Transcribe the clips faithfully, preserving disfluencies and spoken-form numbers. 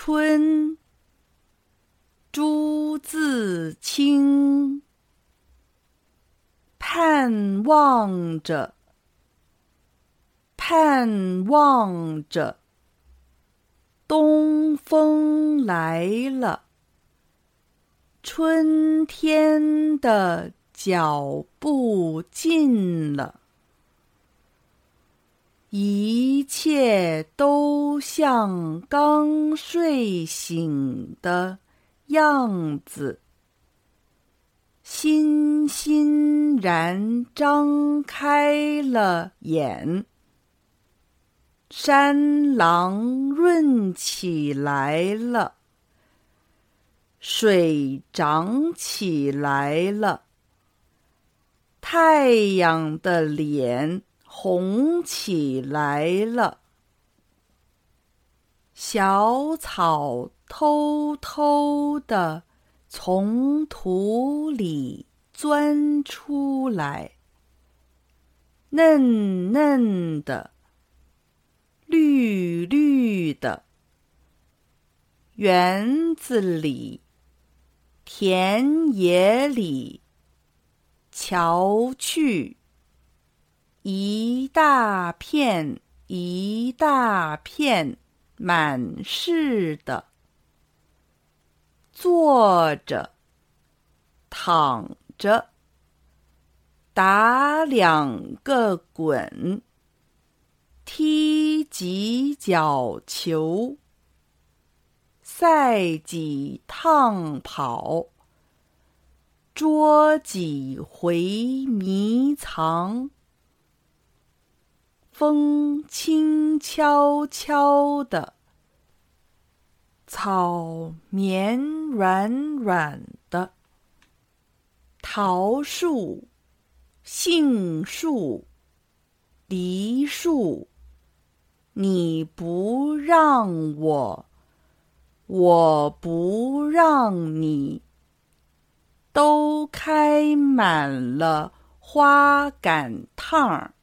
春，朱自清。盼望着，盼望着，东风来了，春天的脚步近了，一切都像刚睡醒的样子，欣欣然张开了眼，山廊润起来了，水涨起来了，太阳的脸红起来了，小草偷偷地从土里钻出来，嫩嫩的，绿绿的。园子里，田野里，瞧去，一大片一大片满是的，坐着，躺着，打两个滚，踢几脚球，赛几趟跑，捉几回迷藏。风轻悄悄的，草绵软软的，桃树、杏树、梨树，你不让我，我不让你，都开满了花赶趟，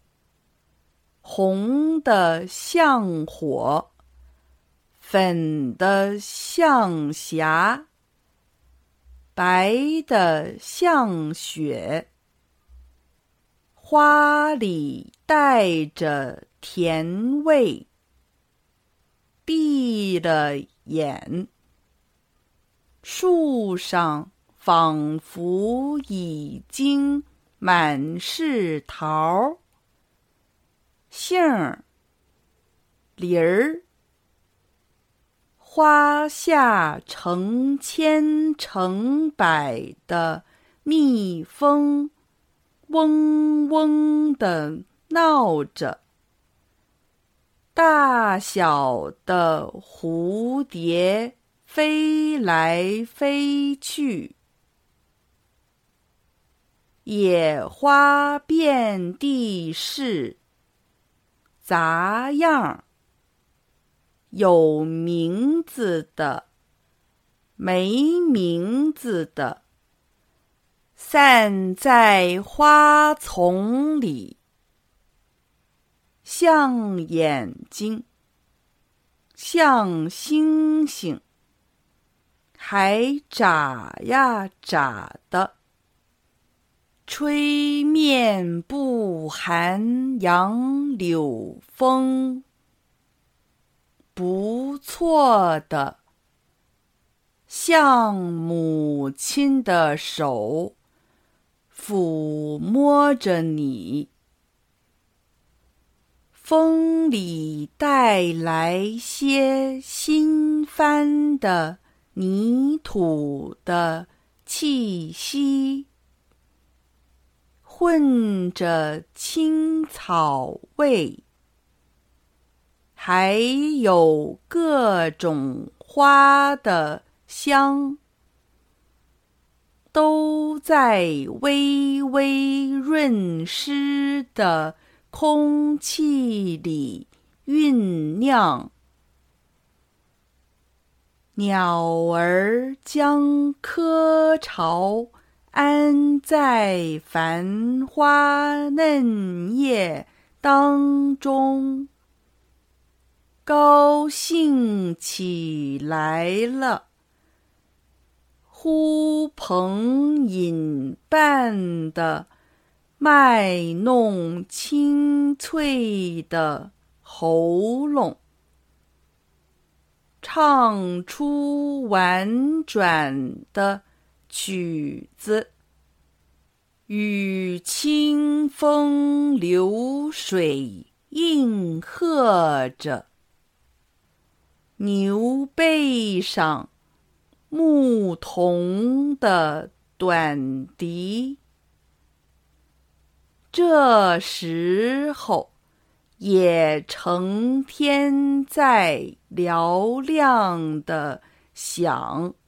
红的像火，粉的像霞，白的像雪，花里带着甜味，闭了眼，树上仿佛已经满是桃，杏儿、梨儿，花下成千成百的蜜蜂嗡嗡地闹着，大小的蝴蝶飞来飞去，野花遍地是，杂样，有名字的，没名字的，散在花丛里，像眼睛，像星星，还眨呀眨的，吹面不寒杨柳风，不错的，像母亲的手抚摸着你，风里带来些新翻的泥土的气息，混着青草味，还有各种花的香，都在微微润湿的空气里酝酿。鸟儿将窠巢安在繁花嫩叶当中， 高兴起来了。呼朋引伴的卖弄清脆的喉咙，唱出婉转的曲子，与清风流水应和着。牛背上牧童的短笛，这时候也成天在嘹亮地响。